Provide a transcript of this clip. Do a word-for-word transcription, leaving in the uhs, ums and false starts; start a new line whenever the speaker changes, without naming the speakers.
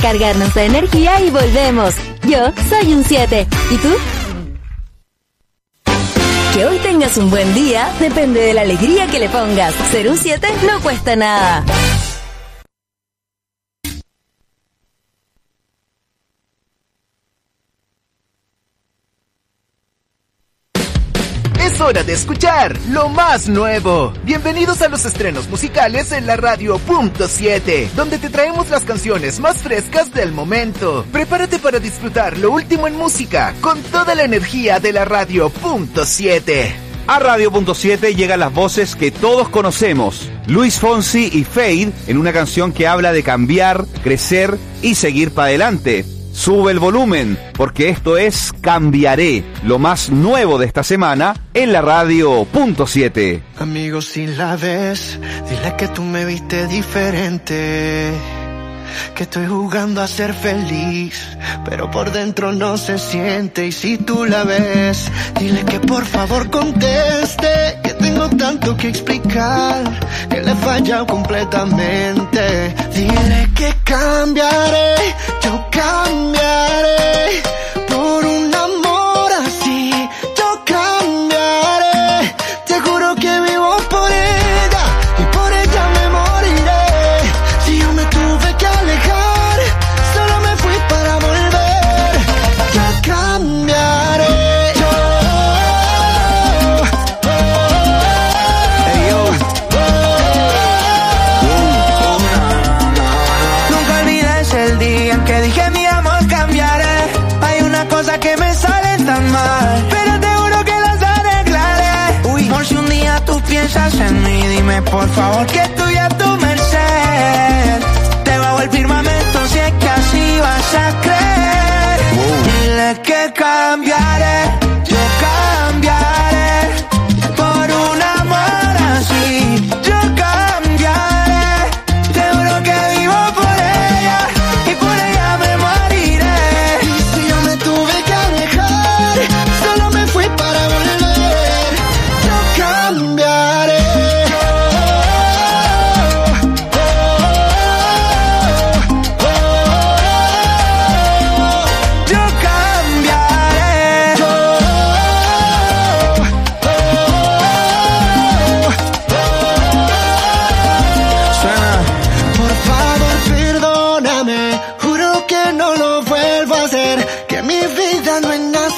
recargarnos de energía y volvemos. Yo soy un siete. ¿Y tú? Que hoy tengas un buen día depende de la alegría que le pongas. Ser un siete no cuesta nada.
Es hora de escuchar lo más nuevo. Bienvenidos a los estrenos musicales en la radio punto siete, donde te traemos las canciones más frescas del momento. Prepárate para disfrutar lo último en música con toda la energía de la radio punto siete.
A Radio punto siete llegan las voces que todos conocemos. Luis Fonsi y Fade en una canción que habla de cambiar, crecer y seguir para adelante. Sube el volumen, porque esto es Cambiaré, lo más nuevo de esta semana en la Radio punto siete.
Amigo, si la ves, dile que tú me viste diferente, que estoy jugando a ser feliz, pero por dentro no se siente. Y si tú la ves, dile que por favor conteste, que tengo tanto que explicar, que le he fallado completamente. Dile que cambiaré, yo cambiaré, por un amor así, yo cambiaré. Te juro que vivo por ella, y por ella me moriré. Si yo me tuve que alejar, solo me fui para volver. Yo cambiaré. Yo, oh, hey, yo. Oh, nunca olvides el día en que dije mi amor cambiaré. Hay una cosa que me sale tan mal, pero te juro que las arreglaré. Uy, por si un día tú piensas en mí, dime por favor que estoy a tu merced. Te bajo el firmamento si es que así vas a creer. Wow. Dile que cambiaré, yo cambiaré, por un amor así, yo cambiaré. Te juro que vivo por ella, y por ella me moriré. Y si yo me tuve que alejar, solo me fui para volver. Yo cambiaré. Yo cambiaré. Suena. Por favor, perdóname, juro que no lo vuelvo a hacer, que mi vida no es nada